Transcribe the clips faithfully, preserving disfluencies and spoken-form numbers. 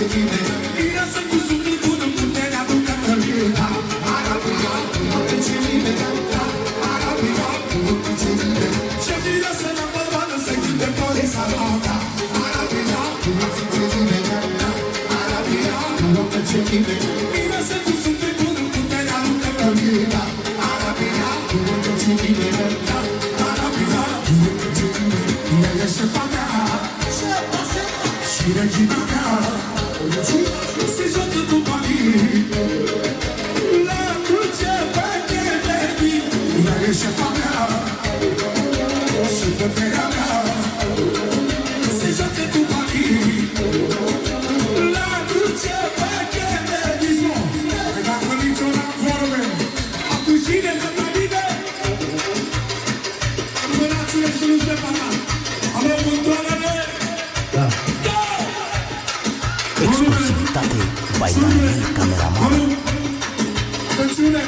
Exclusivitate by Daniel Cameraman. Atențiune!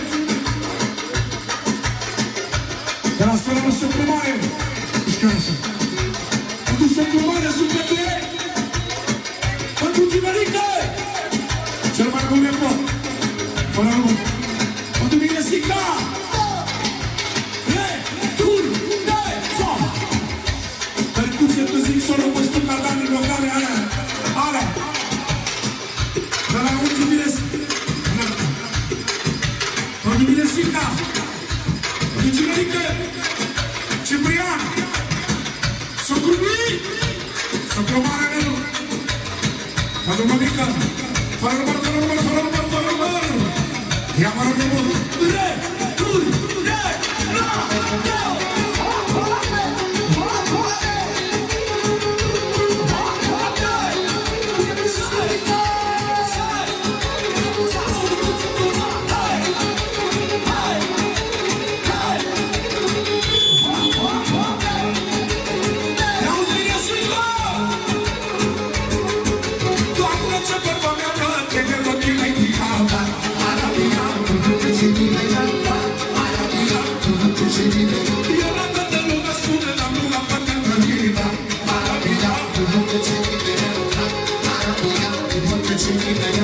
De la sfera lui Socromare, știință. Pentru Socromare, sufletele, pentru Timerică, cel mai bun de pot, fără urmă, pentru Miresica, re, tur, de, som. Percuție, tu zic, solo, mă știu ca Dani, locale, alea, alea. De la ultimii Miresica, pentru Miresica, pentru Timerică, Ciprian, Socrumii, Socromare, Nelu, pentru Mădică, fără număr, fără număr, fără număr, fără număr. Ia mă rog număr. Re, tur, re, la, do. Thank you.